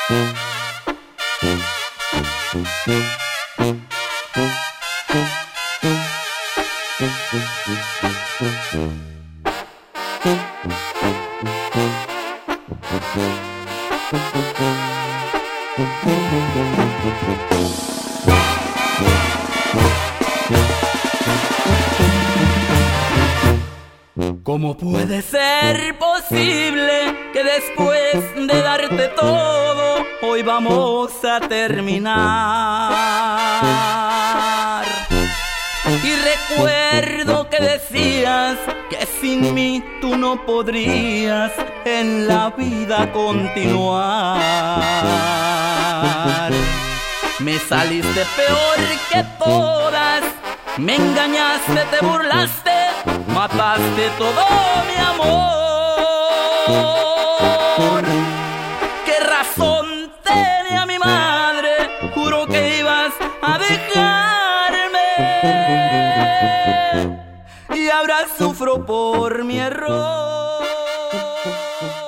¿Cómo puede ser posible que después de darte todo, hoy vamos a terminar? Y recuerdo que decías que sin mí tú no podrías en la vida continuar. Me saliste peor que todas, me engañaste, te burlaste, mataste todo mi amor. ¿Qué razón tenía mi madre? Juro que ibas a dejarme y ahora sufro por mi error.